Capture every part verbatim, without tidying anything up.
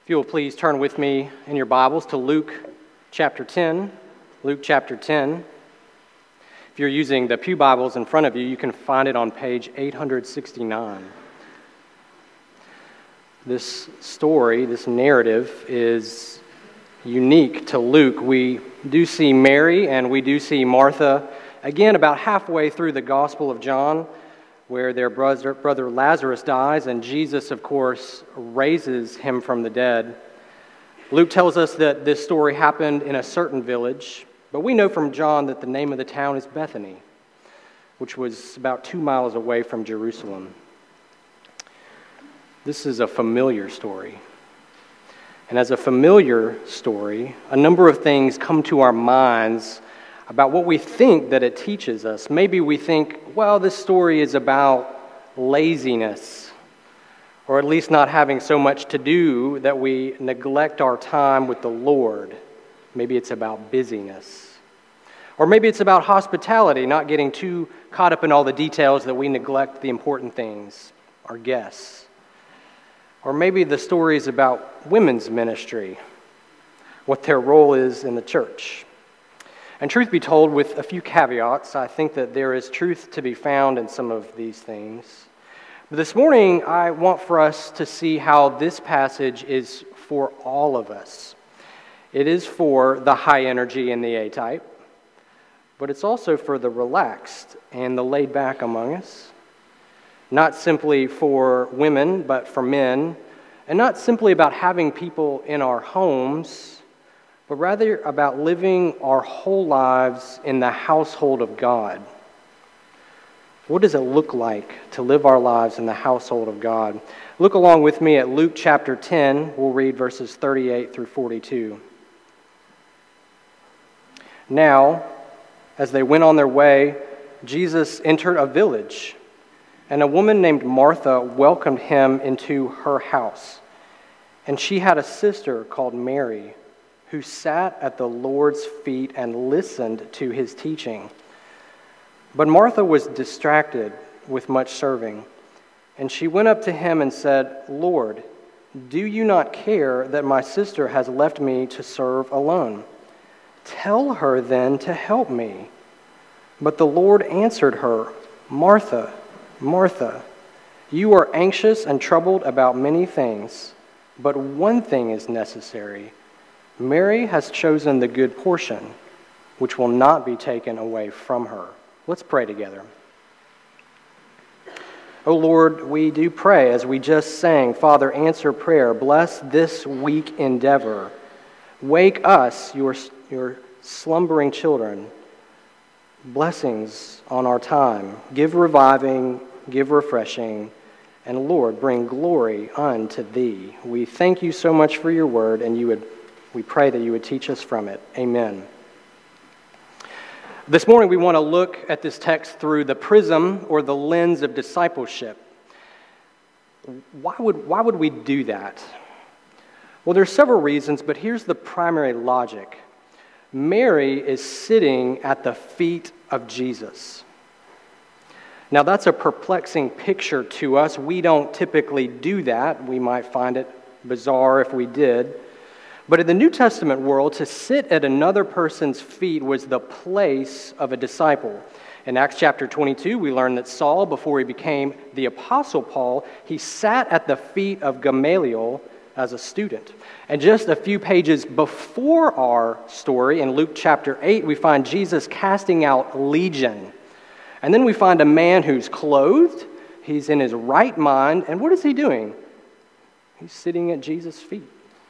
If you will please turn with me in your Bibles to Luke chapter ten. Luke chapter ten. If you're using the Pew Bibles in front of you, you can find it on page eight sixty-nine. This story, this narrative is unique to Luke. We do see Mary and we do see Martha, again, about halfway through the Gospel of John, where their brother, brother Lazarus dies, and Jesus, of course, raises him from the dead. Luke tells us that this story happened in a certain village, but we know from John that the name of the town is Bethany, which was about two miles away from Jerusalem. This is a familiar story. And as a familiar story, a number of things come to our minds about what we think that it teaches us. Maybe we think, well, this story is about laziness, or at least not having so much to do that we neglect our time with the Lord. Maybe it's about busyness. Or maybe it's about hospitality, not getting too caught up in all the details that we neglect the important things, our guests. Or maybe the story is about women's ministry, what their role is in the church. And truth be told, with a few caveats, I think that there is truth to be found in some of these things. But this morning, I want for us to see how this passage is for all of us. It is for the high energy and the A-type, but it's also for the relaxed and the laid back among us. Not simply for women, but for men, and not simply about having people in our homes, but rather about living our whole lives in the household of God. What does it look like to live our lives in the household of God? Look along with me at Luke chapter ten. We'll read verses thirty-eight through forty-two. Now, as they went on their way, Jesus entered a village, and a woman named Martha welcomed him into her house. And she had a sister called Mary, who sat at the Lord's feet and listened to his teaching. But Martha was distracted with much serving, and she went up to him and said, "Lord, do you not care that my sister has left me to serve alone? Tell her then to help me." But the Lord answered her, "Martha, Martha, you are anxious and troubled about many things, but one thing is necessary. Mary has chosen the good portion, which will not be taken away from her." Let's pray together. Oh Lord, we do pray as we just sang, Father, answer prayer. Bless this week endeavor. Wake us, your, your slumbering children. Blessings on our time. Give reviving, give refreshing, and Lord, bring glory unto thee. We thank you so much for your word, and you would we pray that you would teach us from it. Amen. This morning we want to look at this text through the prism or the lens of discipleship. Why would, why would we do that? Well, there's several reasons, but here's the primary logic. Mary is sitting at the feet of Jesus. Now, that's a perplexing picture to us. We don't typically do that. We might find it bizarre if we did. But in the New Testament world, to sit at another person's feet was the place of a disciple. In Acts chapter twenty-two, we learn that Saul, before he became the Apostle Paul, he sat at the feet of Gamaliel as a student. And just a few pages before our story, in Luke chapter eight, we find Jesus casting out Legion. And then we find a man who's clothed, he's in his right mind, and what is he doing? He's sitting at Jesus' feet.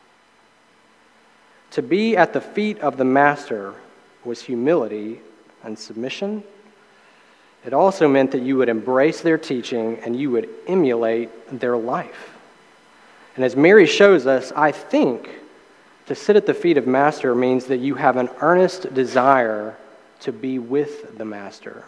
To be at the feet of the Master was humility and submission. It also meant that you would embrace their teaching and you would emulate their life. And as Mary shows us, I think to sit at the feet of Master means that you have an earnest desire to be with the Master.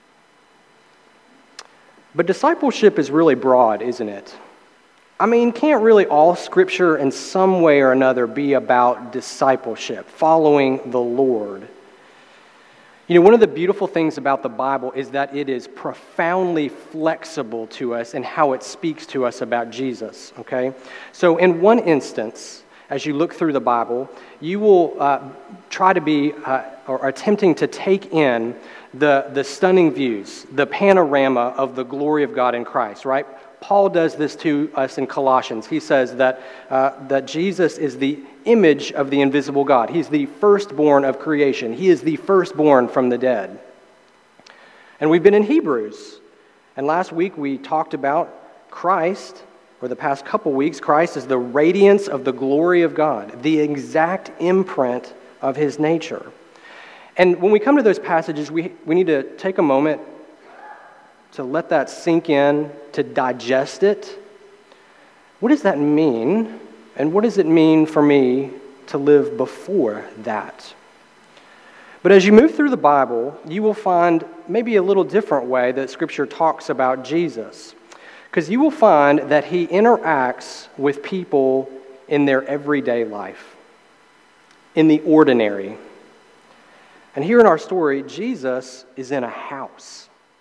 But discipleship is really broad, isn't it? I mean, can't really all Scripture in some way or another be about discipleship, following the Lord? You know, one of the beautiful things about the Bible is that it is profoundly flexible to us in how it speaks to us about Jesus, okay? So in one instance, as you look through the Bible, you will uh, try to be, uh, or attempting to take in the, the stunning views, the panorama of the glory of God in Christ, right? Paul does this to us in Colossians. He says that, uh, that Jesus is the image of the invisible God. He's the firstborn of creation. He is the firstborn from the dead. And we've been in Hebrews. And last week we talked about Christ, or the past couple weeks, Christ is the radiance of the glory of God, the exact imprint of his nature. And when we come to those passages, we, we need to take a moment to let that sink in, to digest it. What does that mean? And what does it mean for me to live before that? But as you move through the Bible, you will find maybe a little different way that Scripture talks about Jesus. Because you will find that he interacts with people in their everyday life, in the ordinary. And here in our story, Jesus is in a house.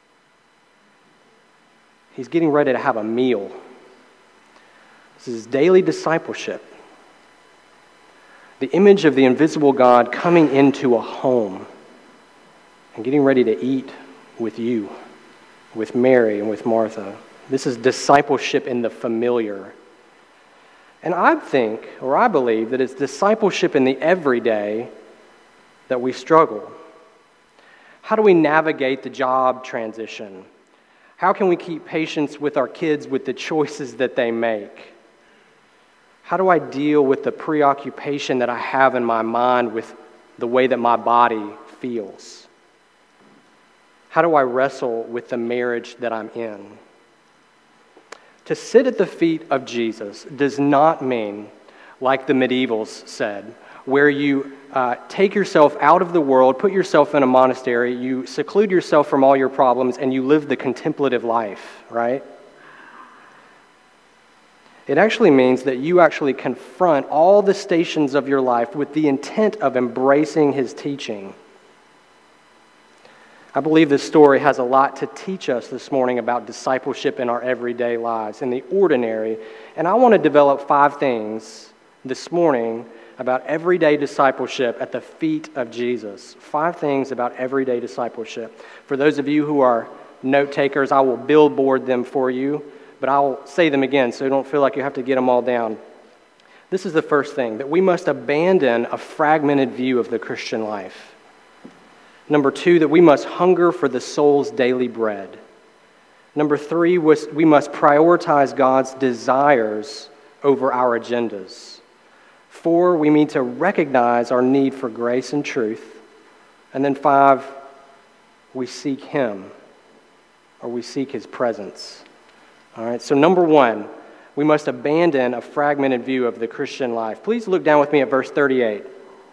He's getting ready to have a meal. This is daily discipleship. The image of the invisible God coming into a home and getting ready to eat with you, with Mary and with Martha. This is discipleship in the familiar. And I think, or I believe, that it's discipleship in the everyday that we struggle. How do we navigate the job transition? How can we keep patience with our kids with the choices that they make? How do I deal with the preoccupation that I have in my mind with the way that my body feels? How do I wrestle with the marriage that I'm in? To sit at the feet of Jesus does not mean, like the medievals said, where you uh, take yourself out of the world, put yourself in a monastery, you seclude yourself from all your problems, and you live the contemplative life, right? It actually means that you actually confront all the stations of your life with the intent of embracing his teaching. I believe this story has a lot to teach us this morning about discipleship in our everyday lives, in the ordinary. And I want to develop five things this morning about everyday discipleship at the feet of Jesus. Five things about everyday discipleship. For those of you who are note takers, I will billboard them for you, but I'll say them again so you don't feel like you have to get them all down. This is the first thing, that we must abandon a fragmented view of the Christian life. Number two, that we must hunger for the soul's daily bread. Number three, we must prioritize God's desires over our agendas. Four, we need to recognize our need for grace and truth. And then five, we seek him, or we seek his presence. All right, so number one, we must abandon a fragmented view of the Christian life. Please look down with me at verse thirty-eight.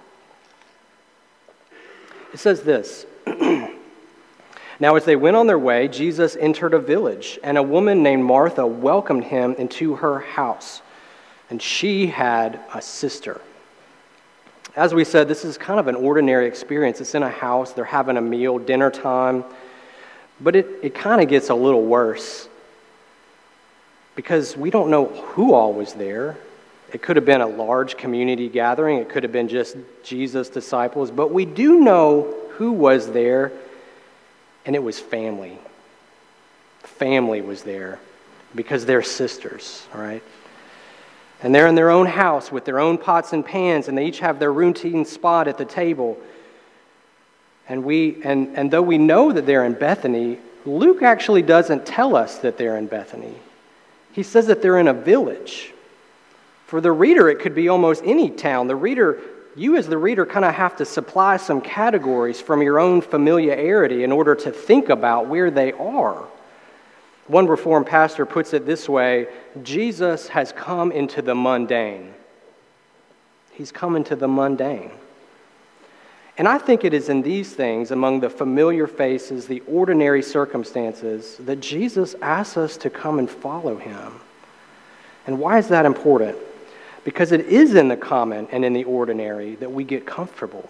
It says this, Now as they went on their way, Jesus entered a village, and a woman named Martha welcomed him into her house. And she had a sister. As we said, this is kind of an ordinary experience. It's in a house, they're having a meal, dinner time. But it, it kind of gets a little worse because we don't know who all was there. It could have been a large community gathering. It could have been just Jesus' disciples. But we do know who was there, and it was family. Family was there because they're sisters, all right? And they're in their own house with their own pots and pans, and they each have their routine spot at the table. And we, and, and though we know that they're in Bethany, Luke actually doesn't tell us that they're in Bethany. He says that they're in a village. For the reader, it could be almost any town. The reader, you as the reader kind of have to supply some categories from your own familiarity in order to think about where they are. One Reformed pastor puts it this way, Jesus has come into the mundane. He's come into the mundane. And I think it is in these things, among the familiar faces, the ordinary circumstances, that Jesus asks us to come and follow him. And why is that important? Because it is in the common and in the ordinary that we get comfortable.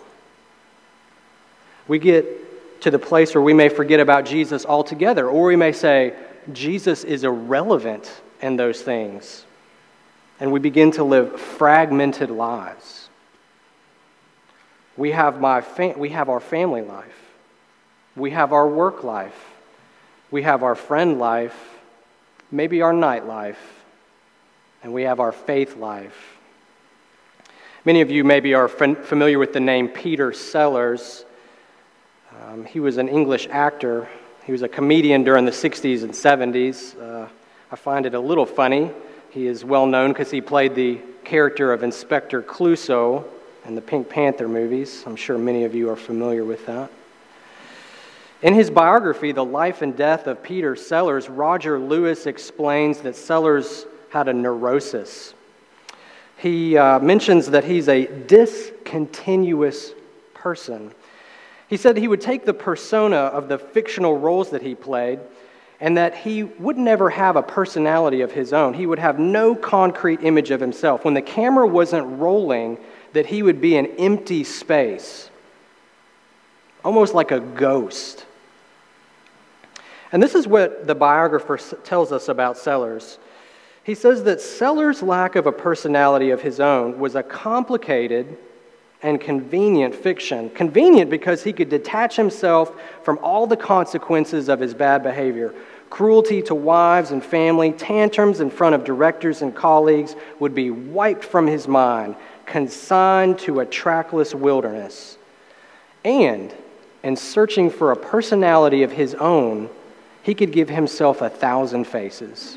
We get to the place where we may forget about Jesus altogether, or we may say, Jesus is irrelevant in those things. and we begin to live fragmented lives. We have my fa- we have our family life. We have our work life. We have our friend life, maybe our night life, and we have our faith life. Many of you maybe are familiar with the name Peter Sellers. Um, he was an English actor. He was a comedian during the sixties and seventies. Uh, I find it a little funny. He is well known because he played the character of Inspector Clouseau in the Pink Panther movies. I'm sure many of you are familiar with that. In his biography, The Life and Death of Peter Sellers, Roger Lewis explains that Sellers had a neurosis. He uh, mentions that he's a discontinuous person. He said he would take the persona of the fictional roles that he played and that he would never have a personality of his own. He would have no concrete image of himself. When the camera wasn't rolling, that he would be an empty space, almost like a ghost. And this is what the biographer tells us about Sellers. He says that Sellers' lack of a personality of his own was a complicated and convenient fiction. Convenient because he could detach himself from all the consequences of his bad behavior. Cruelty to wives and family, tantrums in front of directors and colleagues would be wiped from his mind, consigned to a trackless wilderness. And in searching for a personality of his own, he could give himself a thousand faces.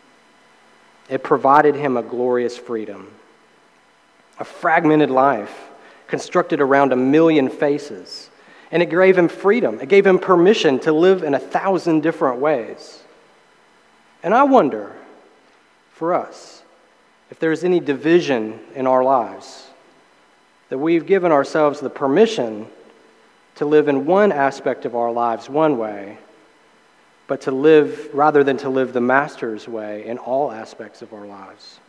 It provided him a glorious freedom. A fragmented life constructed around a million faces. And it gave him freedom. It gave him permission to live in a thousand different ways. And I wonder, for us, if there's any division in our lives, that we've given ourselves the permission to live in one aspect of our lives one way, but to live, rather than to live the Master's way in all aspects of our lives.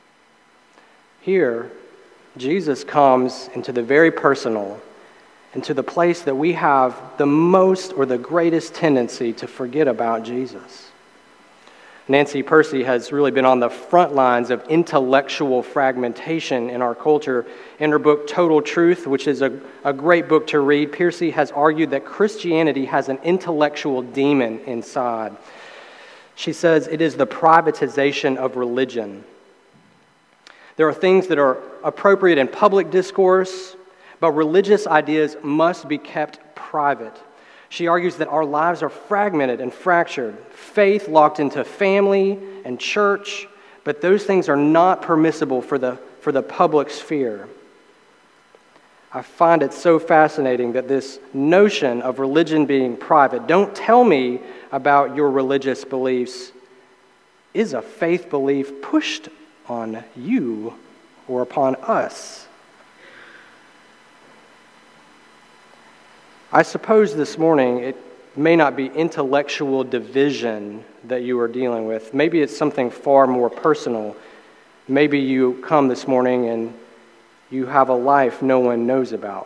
Here, Jesus comes into the very personal, into the place that we have the most or the greatest tendency to forget about Jesus. Nancy Percy has really been on the front lines of intellectual fragmentation in our culture. In her book, Total Truth, which is a, a great book to read, Percy has argued that Christianity has an intellectual demon inside. She says it is the privatization of religion. There are things that are appropriate in public discourse, but religious ideas must be kept private. She argues that our lives are fragmented and fractured, faith locked into family and church, but those things are not permissible for the, for the public sphere. I find it so fascinating that this notion of religion being private, don't tell me about your religious beliefs, is a faith belief pushed on you or upon us. I suppose this morning it may not be intellectual division that you are dealing with. Maybe it's something far more personal. Maybe you come this morning and you have a life no one knows about.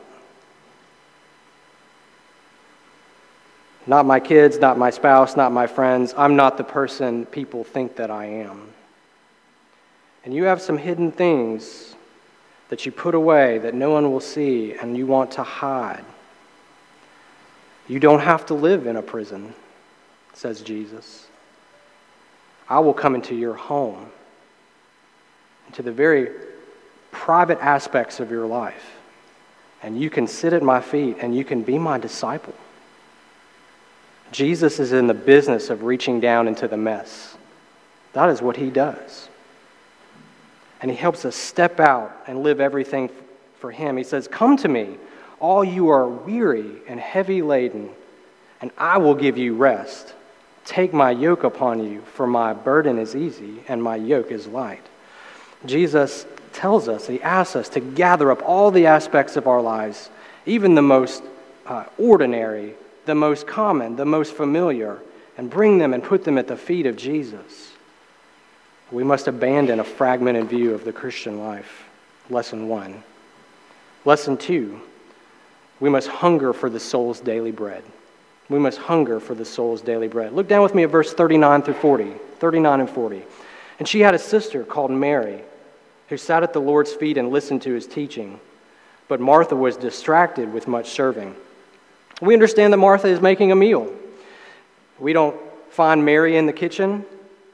Not my kids, not my spouse, not my friends. I'm not the person people think that I am. And you have some hidden things that you put away that no one will see and you want to hide. You don't have to live in a prison, says Jesus. I will come into your home, into the very private aspects of your life, and you can sit at my feet and you can be my disciple. Jesus is in the business of reaching down into the mess. That is what he does. And he helps us step out and live everything for him. He says, "Come to me, all you are weary and heavy laden, and I will give you rest. Take my yoke upon you, for my burden is easy and my yoke is light." Jesus tells us, he asks us to gather up all the aspects of our lives, even the most uh, ordinary, the most common, the most familiar, and bring them and put them at the feet of Jesus. We must abandon a fragmented view of the Christian life. Lesson one. Lesson two. We must hunger for the soul's daily bread. We must hunger for the soul's daily bread. Look down with me at verse thirty-nine through forty. thirty-nine and forty. "And she had a sister called Mary, who sat at the Lord's feet and listened to his teaching. But Martha was distracted with much serving. We understand that Martha is making a meal. We don't find Mary in the kitchen.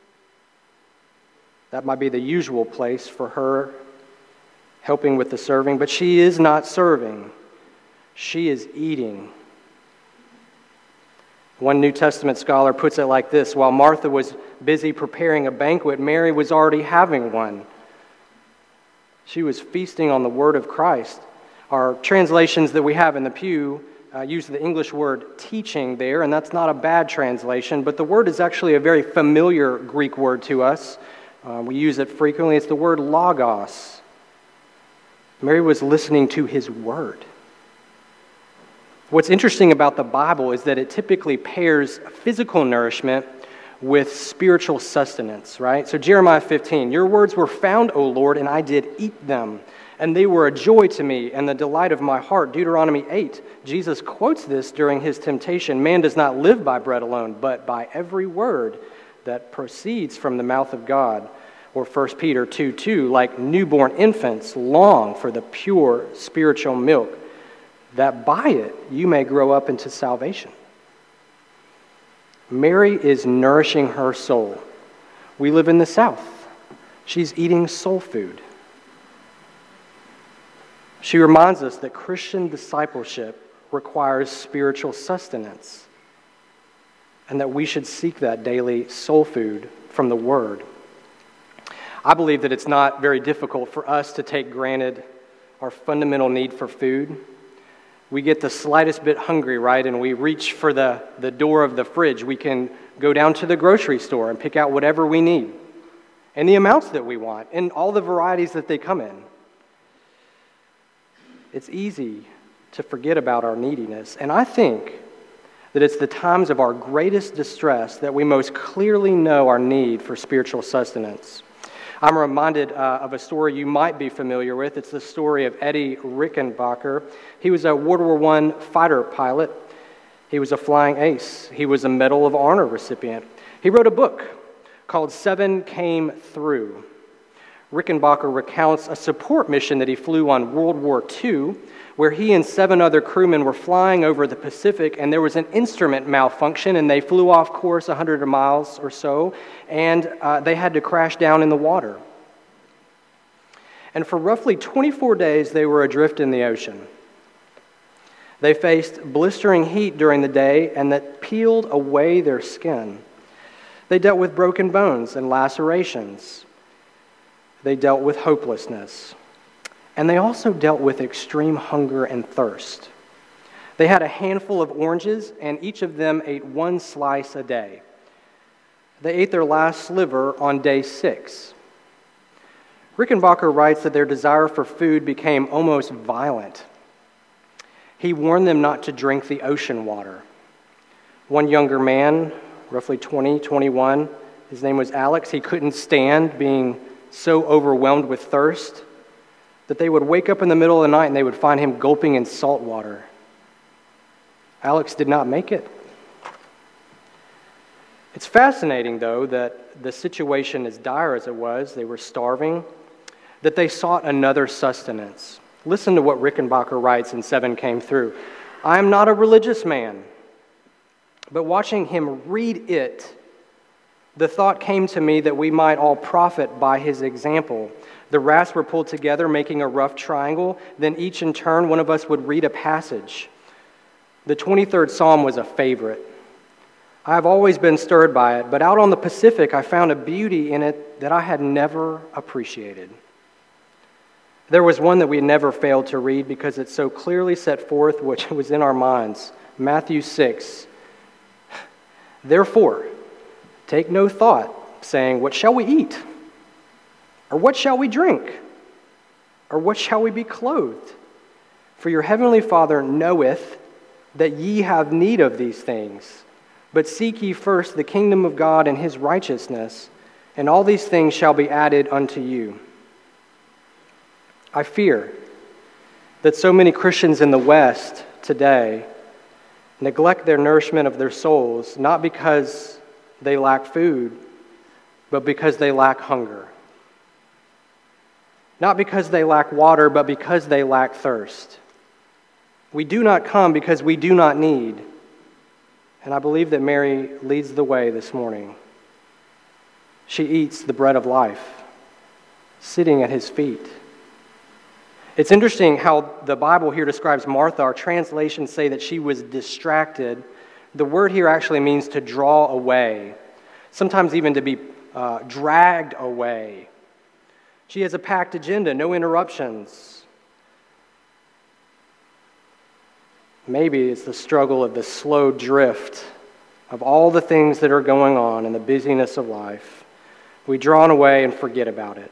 That might be the usual place for her, helping with the serving, but she is not serving. She is eating. One New Testament scholar puts it like this: while Martha was busy preparing a banquet, Mary was already having one. She was feasting on the word of Christ. Our translations that we have in the pew uh, use the English word teaching there, and that's not a bad translation, but the word is actually a very familiar Greek word to us. Uh, we use it frequently. It's the word logos. Mary was listening to his word. What's interesting about the Bible is that it typically pairs physical nourishment with spiritual sustenance, right? So Jeremiah fifteen, your words were found, O Lord, and I did eat them, and they were a joy to me and the delight of my heart. Deuteronomy eight, Jesus quotes this during his temptation. Man does not live by bread alone, but by every word that proceeds from the mouth of God. Or First Peter two two, like newborn infants long for the pure spiritual milk, that by it you may grow up into salvation. Mary is nourishing her soul. We live in the South. She's eating soul food. She reminds us that Christian discipleship requires spiritual sustenance, and that we should seek that daily soul food from the Word. I believe that it's not very difficult for us to take granted our fundamental need for food. We get the slightest bit hungry, right, and we reach for the, the door of the fridge. We can go down to the grocery store and pick out whatever we need, and the amounts that we want, and all the varieties that they come in. It's easy to forget about our neediness, and I think that it's the times of our greatest distress that we most clearly know our need for spiritual sustenance. I'm reminded uh, of a story you might be familiar with. It's the story of Eddie Rickenbacker. He was a World War One fighter pilot. He was a flying ace. He was a Medal of Honor recipient. He wrote a book called Seven Came Through. Rickenbacker recounts a support mission that he flew on World War Two, where he and seven other crewmen were flying over the Pacific, and there was an instrument malfunction, and they flew off course one hundred miles or so, and uh, they had to crash down in the water. And for roughly twenty-four days, they were adrift in the ocean. They faced blistering heat during the day, and that peeled away their skin. They dealt with broken bones and lacerations. They dealt with hopelessness. And they also dealt with extreme hunger and thirst. They had a handful of oranges, and each of them ate one slice a day. They ate their last sliver on day six. Rickenbacker writes that their desire for food became almost violent. He warned them not to drink the ocean water. One younger man, roughly twenty, twenty-one, his name was Alex, he couldn't stand being so overwhelmed with thirst that they would wake up in the middle of the night and they would find him gulping in salt water. Alex did not make it. It's fascinating, though, that the situation, as dire as it was, they were starving, that they sought another sustenance. Listen to what Rickenbacker writes in Seven Came Through. I am not a religious man, but watching him read it, the thought came to me that we might all profit by his example. The rafts were pulled together, making a rough triangle. Then each in turn, one of us would read a passage. The twenty-third Psalm was a favorite. I have always been stirred by it, but out on the Pacific, I found a beauty in it that I had never appreciated. There was one that we never failed to read because it so clearly set forth what was in our minds. Matthew six. Therefore, take no thought, saying, what shall we eat? Or what shall we drink? Or what shall we be clothed? For your heavenly Father knoweth that ye have need of these things. But seek ye first the kingdom of God and his righteousness, and all these things shall be added unto you. I fear that so many Christians in the West today neglect their nourishment of their souls, not because they lack food, but because they lack hunger. not because they lack water, but because they lack thirst. We do not come because we do not need. And I believe that Mary leads the way this morning. She eats the bread of life, sitting at his feet. It's interesting how the Bible here describes Martha. Our translations say that she was distracted. The word here actually means to draw away, sometimes even to be uh, dragged away. She has a packed agenda, no interruptions. Maybe it's the struggle of the slow drift of all the things that are going on in the busyness of life. We drawn away and forget about it.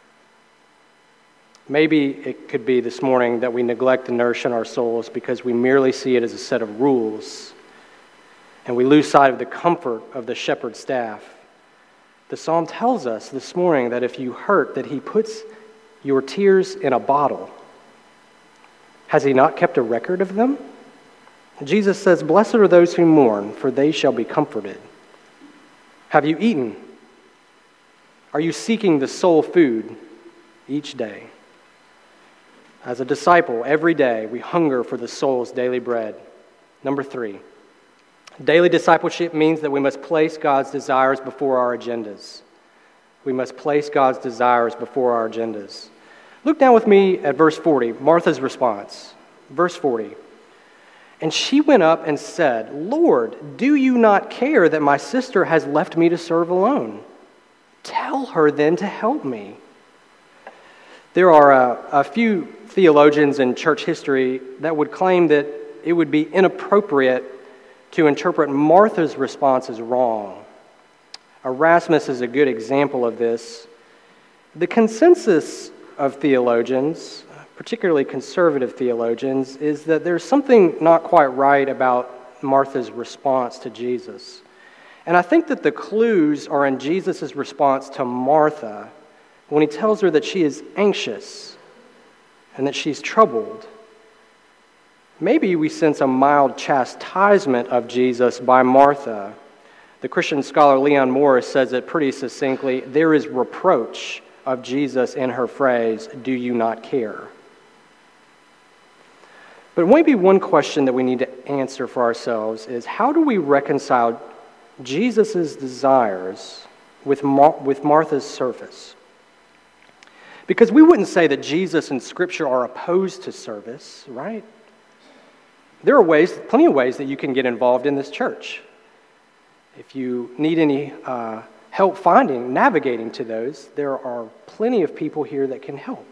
Maybe it could be this morning that we neglect the nourishing our souls because we merely see it as a set of rules, and we lose sight of the comfort of the shepherd's staff. The psalm tells us this morning that if you hurt, that he puts your tears in a bottle. Has he not kept a record of them? Jesus says, "Blessed are those who mourn, for they shall be comforted." Have you eaten? Are you seeking the soul food each day? As a disciple, every day we hunger for the soul's daily bread. Number three, daily discipleship means that we must place God's desires before our agendas. We must place God's desires before our agendas. Look down with me at verse forty, Martha's response. Verse forty. And she went up and said, "Lord, do you not care that my sister has left me to serve alone? Tell her then to help me." There are a, a few theologians in church history that would claim that it would be inappropriate to interpret Martha's response as wrong. Erasmus is a good example of this. The consensus of theologians, particularly conservative theologians, is that there's something not quite right about Martha's response to Jesus. And I think that the clues are in Jesus' response to Martha when he tells her that she is anxious and that she's troubled. Maybe we sense a mild chastisement of Jesus by Martha. The Christian scholar Leon Morris says it pretty succinctly. There is reproach of Jesus in her phrase, "Do you not care?" But maybe one question that we need to answer for ourselves is, how do we reconcile Jesus' desires with, Mar- with Martha's service? Because we wouldn't say that Jesus and Scripture are opposed to service, right? There are ways, plenty of ways that you can get involved in this church. If you need any uh, help finding, navigating to those, there are plenty of people here that can help.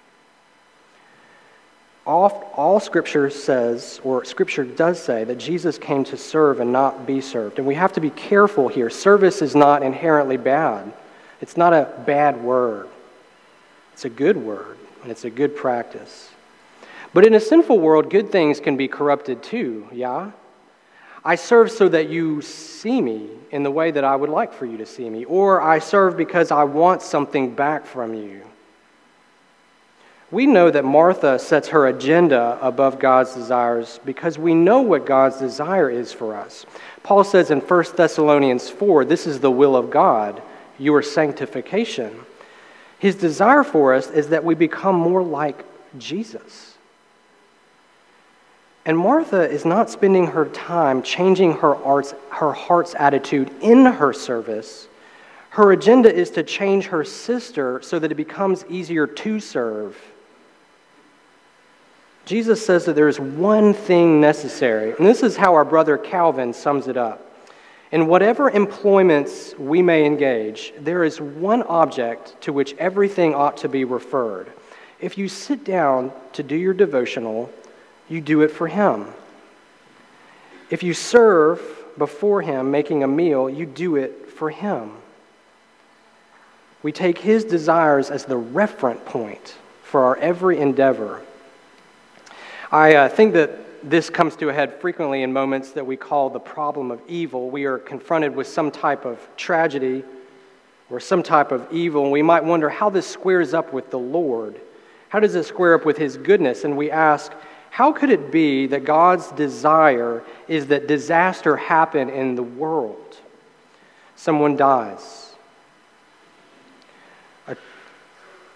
All, all Scripture says, or Scripture does say, that Jesus came to serve and not be served. And we have to be careful here. Service is not inherently bad. It's not a bad word. It's a good word, and it's a good practice. But in a sinful world, good things can be corrupted too, yeah? I serve so that you see me in the way that I would like for you to see me. Or I serve because I want something back from you. We know that Martha sets her agenda above God's desires because we know what God's desire is for us. Paul says in First Thessalonians four, this is the will of God, your sanctification. His desire for us is that we become more like Jesus. And Martha is not spending her time changing her, arts, her heart's attitude in her service. Her agenda is to change her sister so that it becomes easier to serve. Jesus says that there is one thing necessary, and this is how our brother Calvin sums it up. In whatever employments we may engage, there is one object to which everything ought to be referred. If you sit down to do your devotional, you do it for Him. If you serve before Him making a meal, you do it for Him. We take His desires as the referent point for our every endeavor. I uh, think that this comes to a head frequently in moments that we call the problem of evil. We are confronted with some type of tragedy or some type of evil, and we might wonder how this squares up with the Lord. How does it square up with His goodness? And we ask, how could it be that God's desire is that disaster happen in the world? Someone dies. A,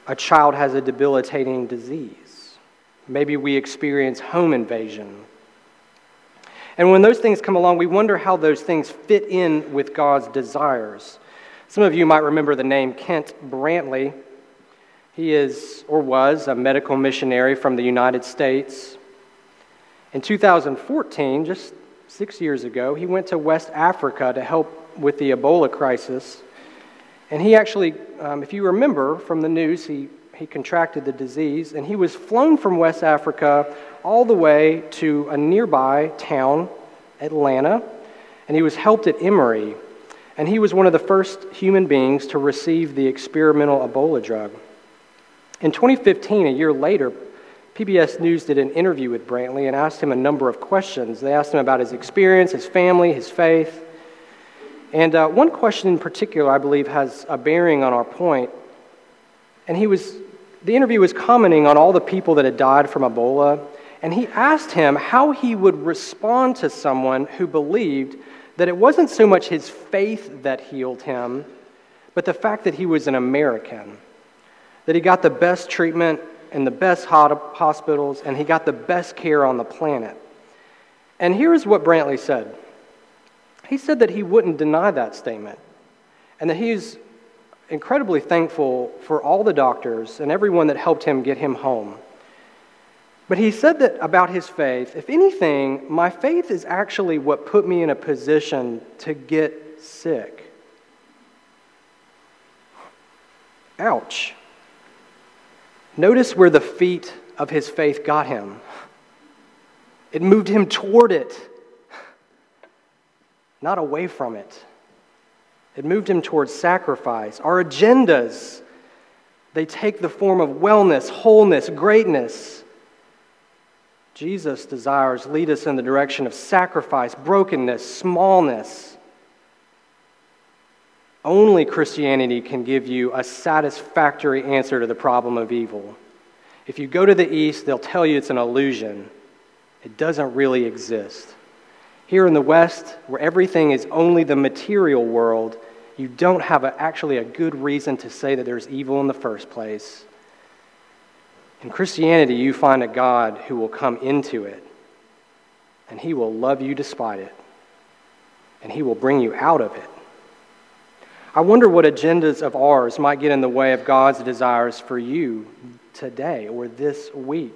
a child has a debilitating disease. Maybe we experience home invasion. And when those things come along, we wonder how those things fit in with God's desires. Some of you might remember the name Kent Brantley. He is, or was, a medical missionary from the United States. In two thousand fourteen, just six years ago, he went to West Africa to help with the Ebola crisis. And he actually, um, if you remember from the news, he, he contracted the disease, and he was flown from West Africa all the way to a nearby town, Atlanta, and he was helped at Emory. And he was one of the first human beings to receive the experimental Ebola drug. In twenty fifteen, a year later, P B S News did an interview with Brantley and asked him a number of questions. They asked him about his experience, his family, his faith. And uh, one question in particular, I believe, has a bearing on our point. And he was, the interview was commenting on all the people that had died from Ebola. And he asked him how he would respond to someone who believed that it wasn't so much his faith that healed him, but the fact that he was an American, that he got the best treatment in the best hospitals, and he got the best care on the planet. And here's what Brantley said. He said that he wouldn't deny that statement, and that he's incredibly thankful for all the doctors and everyone that helped him get him home. But he said that about his faith, if anything, my faith is actually what put me in a position to get sick. Ouch. Notice where the feet of his faith got him. It moved him toward it, not away from it. It moved him towards sacrifice. Our agendas, they take the form of wellness, wholeness, greatness. Jesus' desires lead us in the direction of sacrifice, brokenness, smallness. Only Christianity can give you a satisfactory answer to the problem of evil. If you go to the East, they'll tell you it's an illusion. It doesn't really exist. Here in the West, where everything is only the material world, you don't have a, actually a good reason to say that there's evil in the first place. In Christianity, you find a God who will come into it, and He will love you despite it, and He will bring you out of it. I wonder what agendas of ours might get in the way of God's desires for you today or this week.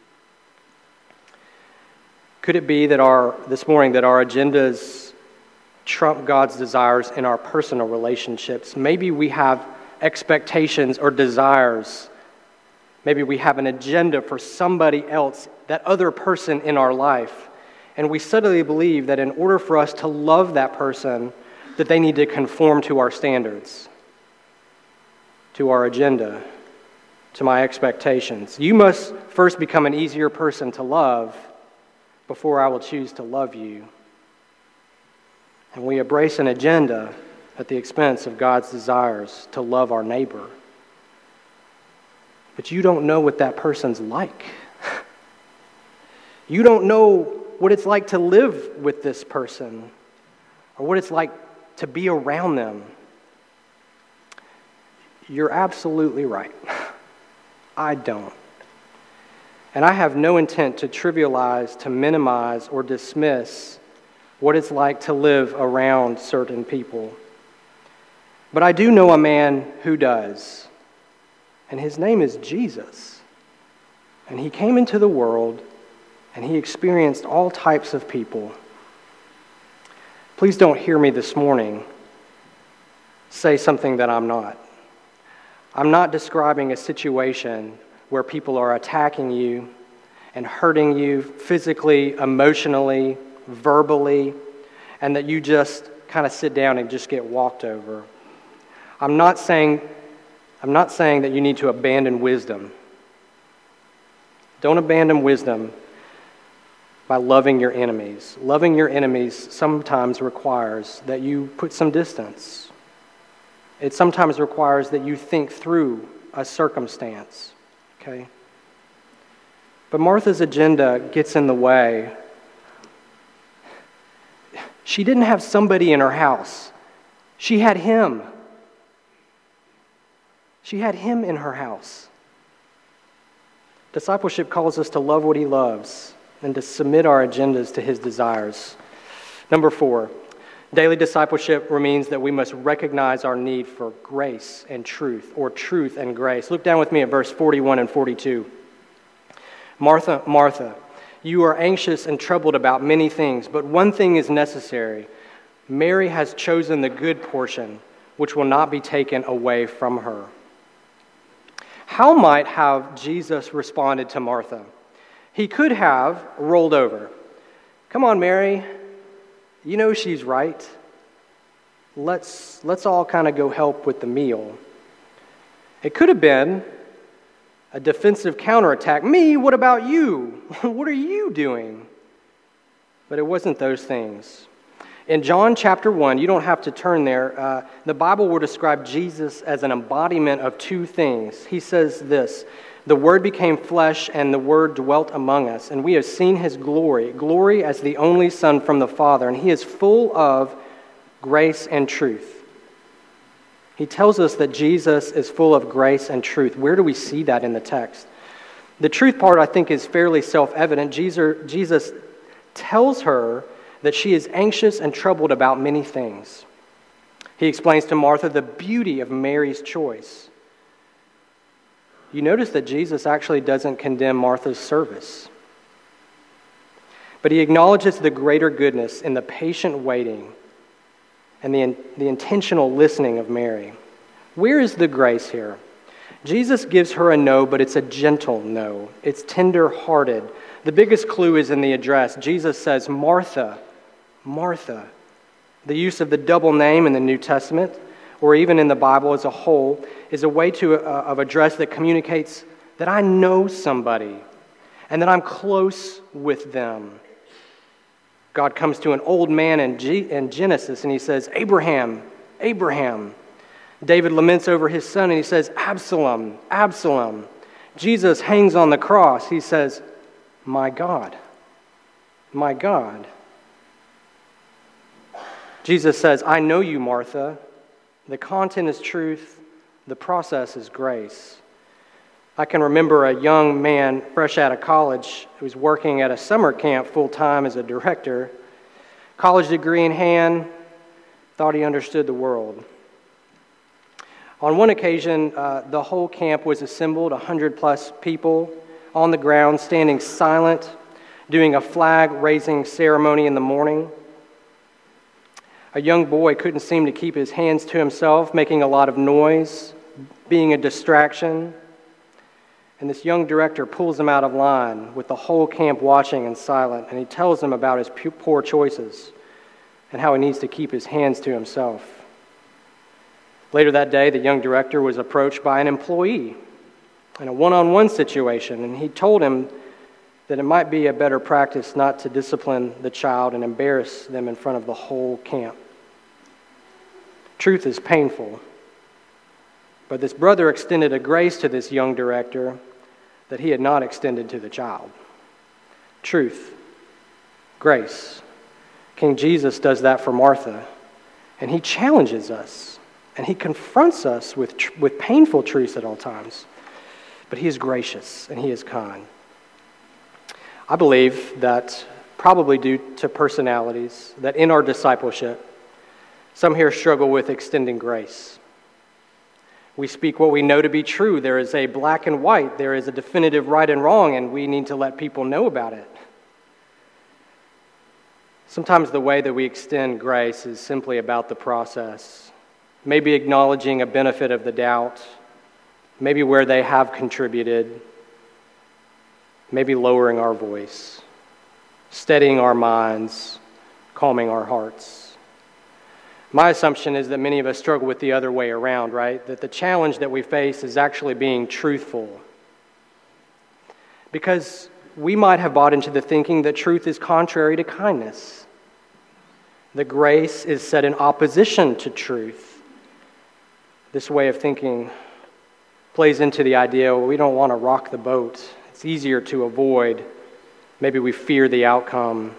Could it be that our this morning that our agendas trump God's desires in our personal relationships? Maybe we have expectations or desires. Maybe we have an agenda for somebody else, that other person in our life, and we subtly believe that in order for us to love that person, that they need to conform to our standards, to our agenda, to my expectations. You must first become an easier person to love before I will choose to love you. And we embrace an agenda at the expense of God's desires to love our neighbor. But you don't know what that person's like. You don't know what it's like to live with this person or what it's like to be around them. You're absolutely right. I don't. And I have no intent to trivialize, to minimize, or dismiss what it's like to live around certain people. But I do know a man who does, and his name is Jesus. And he came into the world, and he experienced all types of people. Please don't hear me this morning say something that I'm not. I'm not describing a situation where people are attacking you and hurting you physically, emotionally, verbally, and that you just kind of sit down and just get walked over. I'm not saying, I'm not saying that you need to abandon wisdom. Don't abandon wisdom by loving your enemies. Loving your enemies sometimes requires that you put some distance. It sometimes requires that you think through a circumstance, okay? But Martha's agenda gets in the way. She didn't have somebody in her house. She had him. She had him in her house. Discipleship calls us to love what he loves and to submit our agendas to his desires. Number four, daily discipleship means that we must recognize our need for grace and truth, or truth and grace. Look down with me at verse forty-one and forty-two. Martha, Martha, you are anxious and troubled about many things, but one thing is necessary. Mary has chosen the good portion, which will not be taken away from her. How might have Jesus responded to Martha? He could have rolled over. Come on, Mary. You know she's right. Let's, let's all kind of go help with the meal. It could have been a defensive counterattack. Me, what about you? What are you doing? But it wasn't those things. In John chapter one, you don't have to turn there, uh, the Bible will describe Jesus as an embodiment of two things. He says this, the Word became flesh and the Word dwelt among us, and we have seen his glory, glory as the only Son from the Father, and he is full of grace and truth. He tells us that Jesus is full of grace and truth. Where do we see that in the text? The truth part, I think, is fairly self-evident. Jesus, Jesus tells her that she is anxious and troubled about many things. He explains to Martha the beauty of Mary's choice. You notice that Jesus actually doesn't condemn Martha's service, but he acknowledges the greater goodness in the patient waiting and the, the intentional listening of Mary. Where is the grace here? Jesus gives her a no, but it's a gentle no. It's tender-hearted. The biggest clue is in the address. Jesus says, Martha, Martha. The use of the double name in the New Testament, or even in the Bible as a whole, is a way to uh, of address that communicates that I know somebody and that I'm close with them. God comes to an old man in, G- in Genesis and he says, Abraham, Abraham. David laments over his son and he says, Absalom, Absalom. Jesus hangs on the cross. He says, my God, my God. Jesus says, I know you, Martha. The content is truth. The process is grace. I can remember a young man fresh out of college who was working at a summer camp full-time as a director. College degree in hand, thought he understood the world. On one occasion, uh, the whole camp was assembled, one hundred plus people on the ground, standing silent, doing a flag-raising ceremony in the morning. A young boy couldn't seem to keep his hands to himself, making a lot of noise, being a distraction. And this young director pulls him out of line with the whole camp watching and silent, and he tells him about his poor choices and how he needs to keep his hands to himself. Later that day, the young director was approached by an employee in a one-on-one situation, and he told him that it might be a better practice not to discipline the child and embarrass them in front of the whole camp. Truth is painful, but this brother extended a grace to this young director that he had not extended to the child. Truth, grace. King Jesus does that for Martha, and he challenges us, and he confronts us with, with painful truths at all times, but he is gracious and he is kind. I believe that, probably due to personalities, that in our discipleship, some here struggle with extending grace. We speak what we know to be true. There is a black and white. There is a definitive right and wrong, and we need to let people know about it. Sometimes the way that we extend grace is simply about the process, maybe acknowledging a benefit of the doubt, maybe where they have contributed, maybe lowering our voice, steadying our minds, calming our hearts. My assumption is that many of us struggle with the other way around, right? That the challenge that we face is actually being truthful. Because we might have bought into the thinking that truth is contrary to kindness. That grace is set in opposition to truth. This way of thinking plays into the idea, well, we don't want to rock the boat. It's easier to avoid. Maybe we fear the outcome.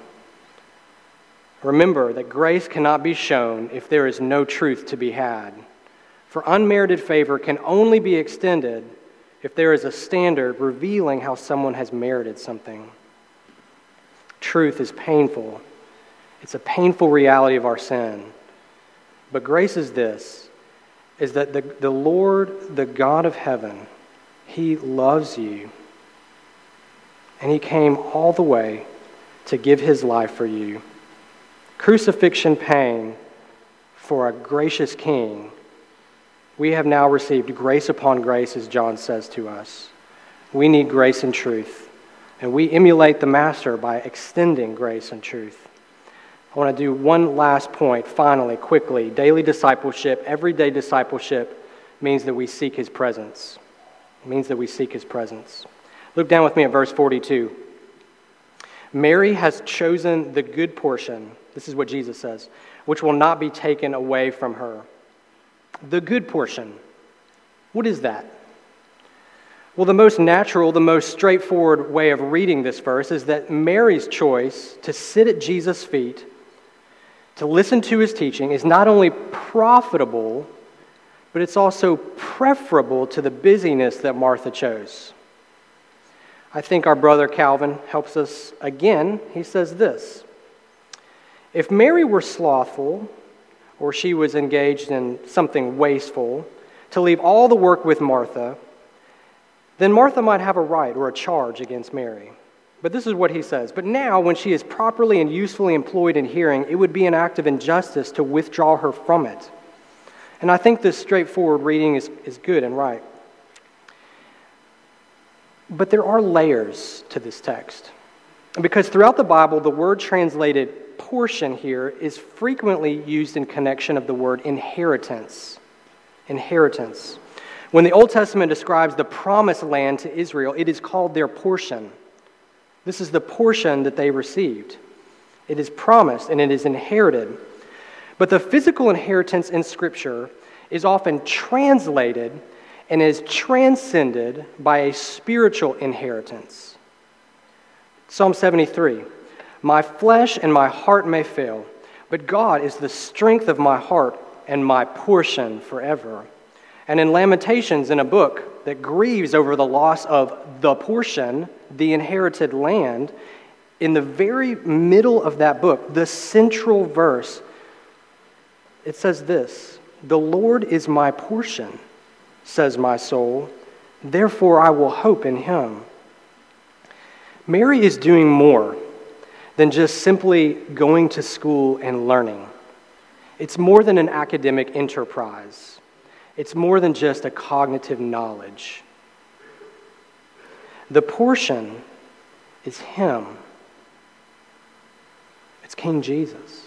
Remember that grace cannot be shown if there is no truth to be had. For unmerited favor can only be extended if there is a standard revealing how someone has merited something. Truth is painful. It's a painful reality of our sin. But grace is this, is that the, the Lord, the God of heaven, He loves you. And He came all the way to give His life for you. Crucifixion pain for a gracious King. We have now received grace upon grace, as John says to us. We need grace and truth. And we emulate the Master by extending grace and truth. I want to do one last point, finally, quickly. Daily discipleship, everyday discipleship, means that we seek His presence. It means that we seek His presence. Look down with me at verse forty-two. Mary has chosen the good portion, this is what Jesus says, which will not be taken away from her. The good portion. What is that? Well, the most natural, the most straightforward way of reading this verse is that Mary's choice to sit at Jesus' feet, to listen to His teaching, is not only profitable, but it's also preferable to the busyness that Martha chose. I think our brother Calvin helps us again. He says this: if Mary were slothful, or she was engaged in something wasteful, to leave all the work with Martha, then Martha might have a right or a charge against Mary. But this is what he says: but now, when she is properly and usefully employed in hearing, it would be an act of injustice to withdraw her from it. And I think this straightforward reading is, is good and right. But there are layers to this text. Because throughout the Bible, the word translated portion here is frequently used in connection of the word inheritance. Inheritance. When the Old Testament describes the promised land to Israel, it is called their portion. This is the portion that they received. It is promised and it is inherited. But the physical inheritance in Scripture is often translated and is transcended by a spiritual inheritance. Psalm seventy-three, my flesh and my heart may fail, but God is the strength of my heart and my portion forever. And in Lamentations, in a book that grieves over the loss of the portion, the inherited land, in the very middle of that book, the central verse, it says this: the Lord is my portion, says my soul, therefore I will hope in Him. Mary is doing more than just simply going to school and learning. It's more than an academic enterprise. It's more than just a cognitive knowledge. The portion is Him. It's King Jesus.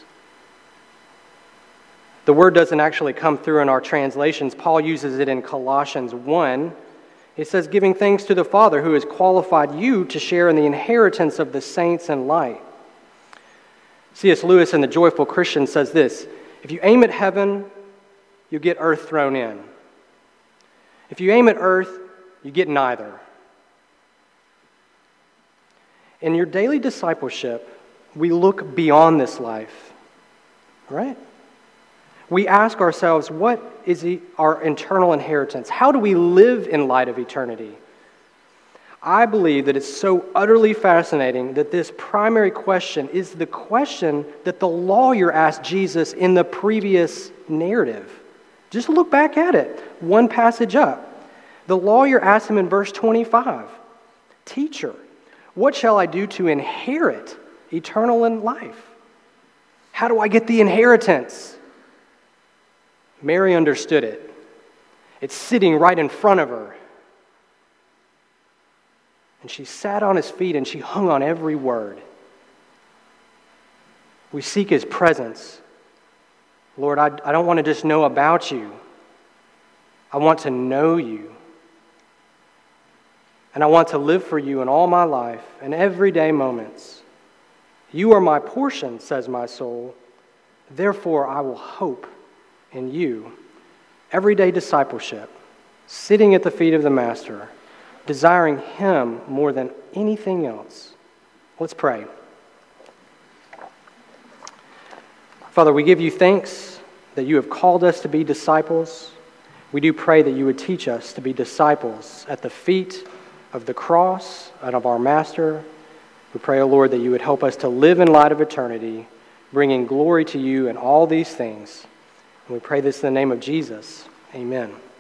The word doesn't actually come through in our translations. Paul uses it in Colossians one. He says, giving thanks to the Father who has qualified you to share in the inheritance of the saints in light. C S Lewis in The Joyful Christian says this: if you aim at heaven, you get earth thrown in. If you aim at earth, you get neither. In your daily discipleship, we look beyond this life, right? We ask ourselves, what is our eternal inheritance? How do we live in light of eternity? I believe that it's so utterly fascinating that this primary question is the question that the lawyer asked Jesus in the previous narrative. Just look back at it, one passage up. The lawyer asked him in verse twenty-five, "Teacher, what shall I do to inherit eternal life? How do I get the inheritance?" Mary understood it. It's sitting right in front of her. And she sat on His feet and she hung on every word. We seek His presence. Lord, I, I don't want to just know about You. I want to know You. And I want to live for You in all my life and everyday moments. You are my portion, says my soul. Therefore, I will hope in You. Everyday discipleship, sitting at the feet of the Master, desiring Him more than anything else. Let's pray. Father, we give You thanks that You have called us to be disciples. We do pray that you would teach us to be disciples at the feet of the cross and of our Master. We pray, O Lord, that you would help us to live in light of eternity, bringing glory to you in all these things. And we pray this in the name of Jesus. Amen.